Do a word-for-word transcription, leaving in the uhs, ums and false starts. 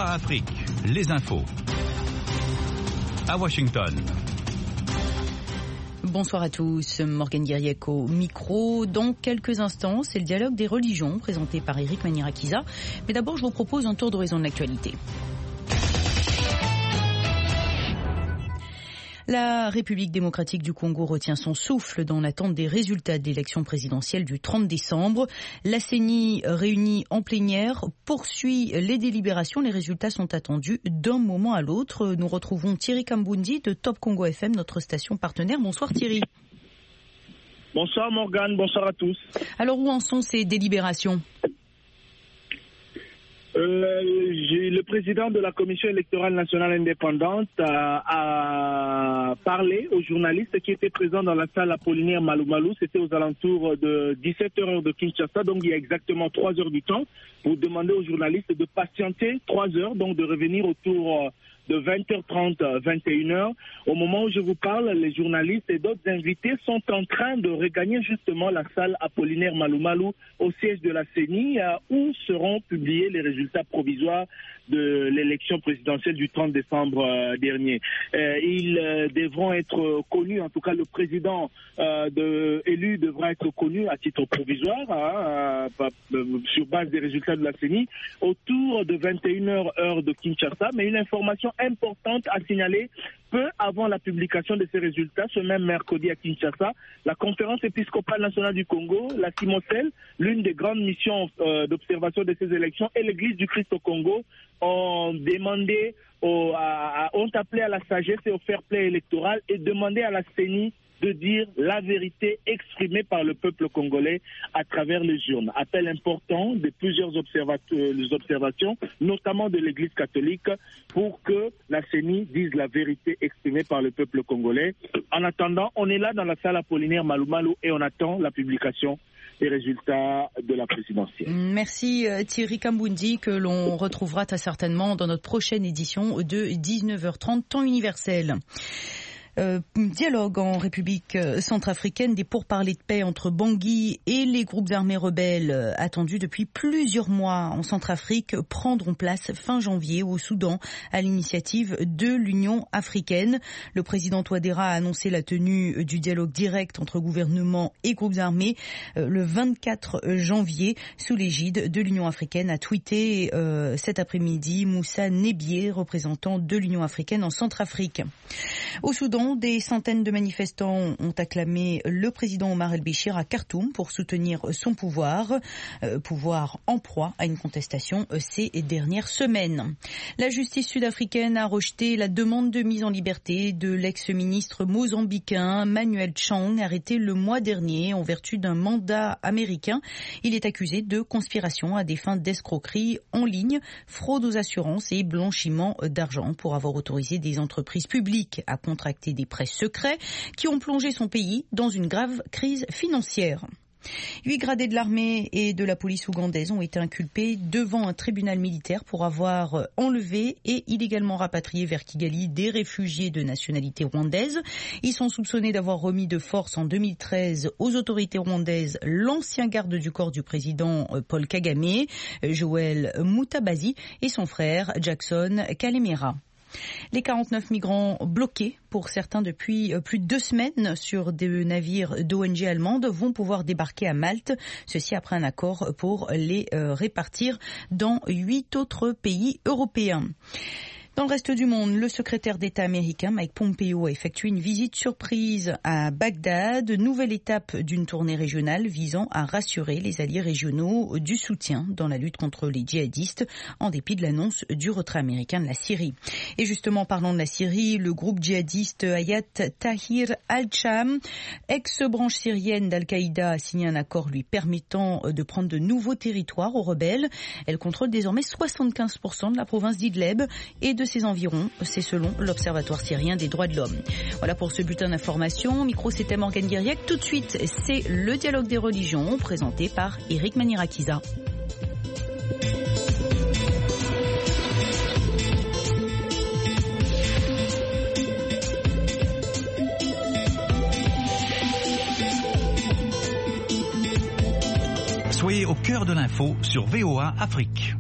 A Afrique, les infos. À Afrique, les infos. À Washington. Bonsoir à tous, Morgane Guiriec au micro. Dans quelques instants, c'est le dialogue des religions présenté par Eric Manirakiza. Mais d'abord, je vous propose un tour d'horizon de l'actualité. La République démocratique du Congo retient son souffle dans l'attente des résultats de l'élection présidentielle du trente décembre. La C E N I, réunie en plénière, poursuit les délibérations. Les résultats sont attendus d'un moment à l'autre. Nous retrouvons Thierry Kambundi de Top Congo F M, notre station partenaire. Bonsoir Thierry. Bonsoir Morgane, bonsoir à tous. Alors où en sont ces délibérations ? Euh, le président de la Commission électorale nationale indépendante a, a parlé aux journalistes qui étaient présents dans la salle Apollinaire Malou Malou. C'était aux alentours de dix-sept heures de Kinshasa, donc il y a exactement trois heures du temps, pour demander aux journalistes de patienter trois heures, donc de revenir autour de vingt heures trente, vingt et une heures. Au moment où je vous parle, les journalistes et d'autres invités sont en train de regagner justement la salle Apollinaire Malou Malou au siège de la C E N I, où seront publiés les résultats provisoires de l'élection présidentielle du trente décembre euh, dernier. Euh, ils euh, devront être connus, en tout cas le président euh, de, élu devra être connu à titre provisoire, hein, euh, sur base des résultats de la C E N I, autour de vingt et une heures heure de Kinshasa. Mais une information importante à signaler: peu avant la publication de ces résultats, ce même mercredi à Kinshasa, la conférence épiscopale nationale du Congo, la CIMOCEL, l'une des grandes missions euh, d'observation de ces élections, et l'Église du Christ au Congo ont demandé, au, à, ont appelé à la sagesse et au fair play électoral et demandé à la C E N I de dire la vérité exprimée par le peuple congolais à travers les urnes. Appel important de plusieurs les observations, notamment de l'Église catholique, pour que la C E N I dise la vérité exprimée par le peuple congolais. En attendant, on est là dans la salle Apollinaire Malou Malou et on attend la publication des résultats de la présidentielle. Merci Thierry Kambundi, que l'on retrouvera très certainement dans notre prochaine édition de dix-neuf heures trente, temps universel. Euh, dialogue en République centrafricaine, des pourparlers de paix entre Bangui et les groupes armés rebelles euh, attendus depuis plusieurs mois en Centrafrique prendront place fin janvier au Soudan à l'initiative de l'Union africaine. Le président Touadéra a annoncé la tenue du dialogue direct entre gouvernement et groupes armés euh, le vingt-quatre janvier sous l'égide de l'Union africaine, a tweeté euh, cet après-midi Moussa Nebié, représentant de l'Union africaine en Centrafrique. Au Soudan, des centaines de manifestants ont acclamé le président Omar el-Béchir à Khartoum pour soutenir son pouvoir, euh, pouvoir en proie à une contestation euh, ces dernières semaines. La justice sud-africaine a rejeté la demande de mise en liberté de l'ex-ministre mozambicain Manuel Chang, arrêté le mois dernier en vertu d'un mandat américain. Il est accusé de conspiration à des fins d'escroquerie en ligne, fraude aux assurances et blanchiment d'argent pour avoir autorisé des entreprises publiques à contracter des prêts secrets qui ont plongé son pays dans une grave crise financière. Huit gradés de l'armée et de la police ougandaise ont été inculpés devant un tribunal militaire pour avoir enlevé et illégalement rapatrié vers Kigali des réfugiés de nationalité rwandaise. Ils sont soupçonnés d'avoir remis de force en deux mille treize aux autorités rwandaises l'ancien garde du corps du président Paul Kagame, Joël Mutabazi, et son frère Jackson Kalemera. Les quarante-neuf migrants bloqués pour certains depuis plus de deux semaines sur des navires d'O N G allemandes vont pouvoir débarquer à Malte. Ceci après un accord pour les répartir dans huit autres pays européens. Dans le reste du monde, le secrétaire d'État américain Mike Pompeo a effectué une visite surprise à Bagdad, nouvelle étape d'une tournée régionale visant à rassurer les alliés régionaux du soutien dans la lutte contre les djihadistes, en dépit de l'annonce du retrait américain de la Syrie. Et justement, parlant de la Syrie, le groupe djihadiste Hayat Tahrir al-Sham, ex-branche syrienne d'Al-Qaïda, a signé un accord lui permettant de prendre de nouveaux territoires aux rebelles. Elle contrôle désormais soixante-quinze pour cent de la province d'Idleb et de ses environs, c'est selon l'Observatoire syrien des droits de l'homme. Voilà pour ce bulletin d'information. Micro, c'était Morgane Guiriec. Tout de suite, c'est le dialogue des religions, présenté par Eric Manirakiza. Soyez au cœur de l'info sur V O A Afrique.